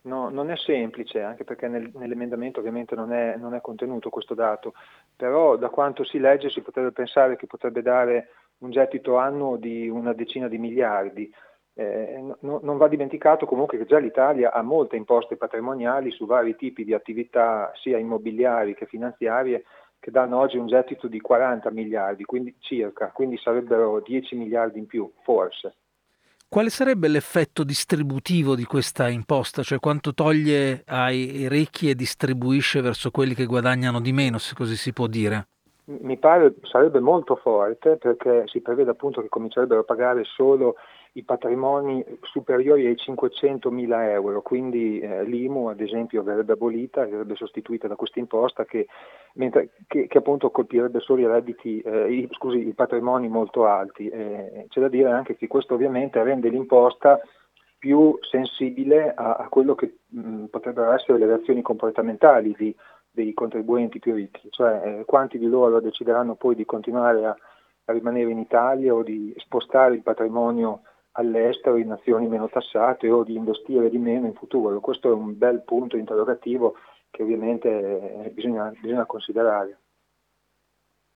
No, non è semplice, anche perché nell'emendamento ovviamente non è contenuto questo dato, però da quanto si legge si potrebbe pensare che potrebbe dare un gettito annuo di una decina di miliardi. Non va dimenticato comunque che già l'Italia ha molte imposte patrimoniali su vari tipi di attività, sia immobiliari che finanziarie, che danno oggi un gettito di 40 miliardi, quindi circa, quindi sarebbero 10 miliardi in più, forse. Quale sarebbe l'effetto distributivo di questa imposta? Cioè quanto toglie ai ricchi e distribuisce verso quelli che guadagnano di meno, se così si può dire? Mi pare sarebbe molto forte perché si prevede appunto che comincerebbero a pagare solo i patrimoni superiori ai 500 mila euro, quindi l'IMU ad esempio verrebbe abolita, verrebbe sostituita da questa imposta che appunto colpirebbe solo i redditi, i patrimoni molto alti. C'è da dire anche che questo ovviamente rende l'imposta più sensibile a quello che potrebbero essere le reazioni comportamentali dei contribuenti più ricchi, cioè quanti di loro decideranno poi di continuare a rimanere in Italia o di spostare il patrimonio all'estero in nazioni meno tassate o di investire di meno in futuro. Questo è un bel punto interrogativo che ovviamente bisogna considerare.